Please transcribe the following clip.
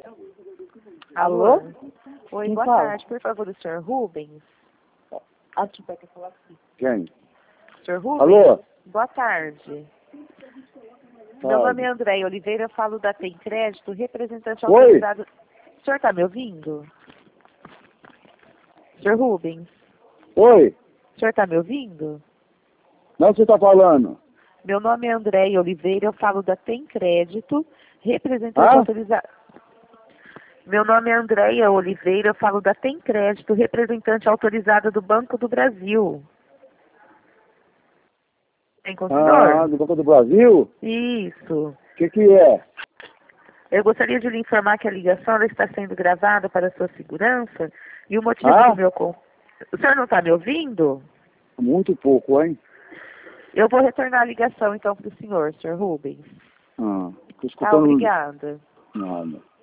Alô? Oi, Quem boa fala? tarde. Por favor, o senhor Rubens? Aqui, vai ter que falar aqui. Quem? Senhor Rubens? Alô? Boa tarde. Meu Fala. nome é André Oliveira, eu falo da Tem Crédito, representante Oi? autorizado... O senhor está me ouvindo? Senhor Rubens? Oi? O senhor está me ouvindo? Não, você está falando? Meu nome é André Oliveira, eu falo da Tem Crédito, representante Ah? autorizado... Meu nome é Andréia Oliveira, eu falo da Tem Crédito, representante autorizada do Banco do Brasil. Tem com o senhor? Do Banco do Brasil? Isso. O que é? Eu gostaria de lhe informar que a ligação ela está sendo gravada para sua segurança e o motivo Ah? do meu... O senhor não está me ouvindo? Muito pouco, hein? Eu vou retornar a ligação então para o senhor Rubens. Tô Tá, escutando obrigada. nada.